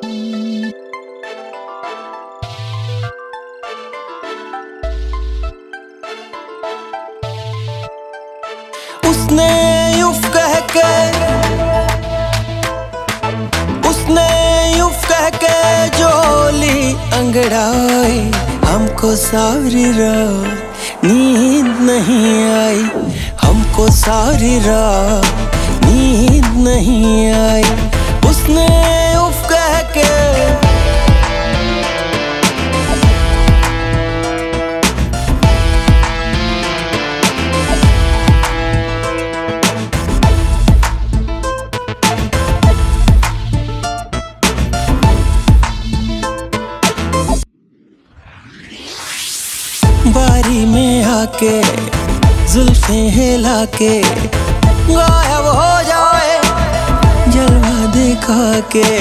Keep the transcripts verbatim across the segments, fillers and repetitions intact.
उसने यूं कह के उसने यूं कह के जोली अंगड़ाई, हमको सारी रात नींद नहीं आई, हमको सारी रात नींद नहीं आई। उसने यूं कह के बारी में आके जुल्फें हिला के गायब हो जाए जलवा दिखा के।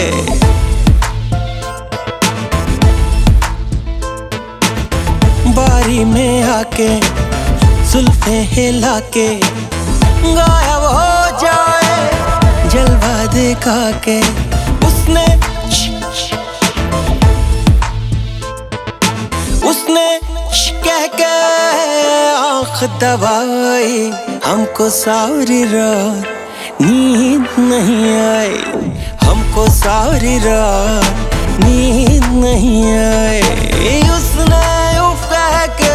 बारी में आके जुल्फें हिला के गायब हो जाए जलवा दिखा के। उसने उसने कह के आँख दबाई, हमको सारी रात नींद नहीं आई, हमको सारी रात नींद नहीं आई। उसने यूं कह के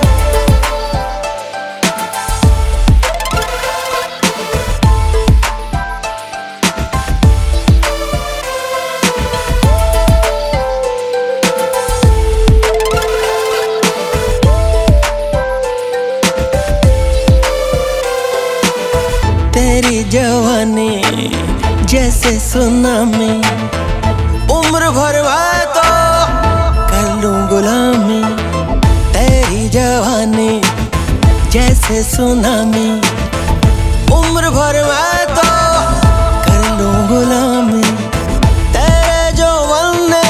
तेरी जवानी जैसे सुनामी, उम्र भर मैं तो कर लूं गुलामी। तेरी जवानी जैसे सुनामी, उम्र भर मैं तो कर लूं गुलामी। तेरे जो बनने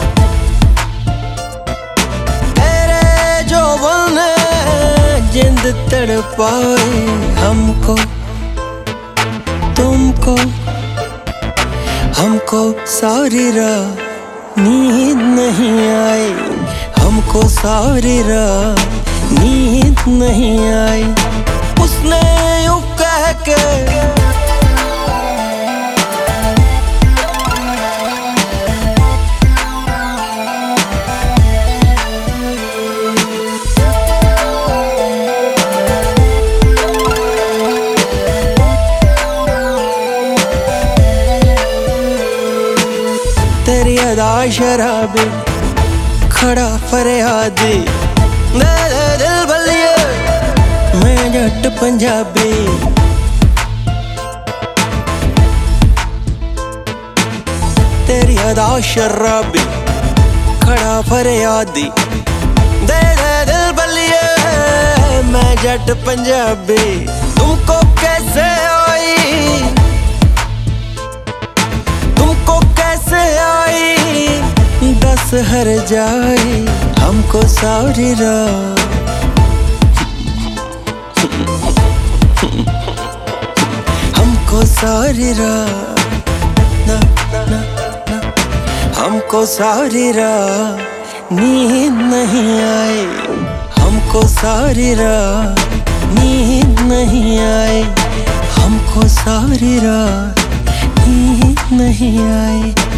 तेरे जो बनने जिंद तड़पाए, हमको तुमको हमको सारी रात नींद नहीं आई, हमको सारी रात नींद नहीं आई। उसने यूं कह के तेरी अदा शराबी खड़ा फरियादी, दे दे दिल बलिए मैं जट पंजाबी। तेरी अदा शराबी खड़ा फरियादी, दे दे दिल बलिए मैं जट पंजाबी। तुमको कैसे आई तुमको कैसे आई दस हर जाए, हमको सारी रात हमको सारी रात ना ना ना हमको सारी रात नींद नहीं आई, हमको सारी रात नींद नहीं आई, हमको सारी रात नींद नहीं आई।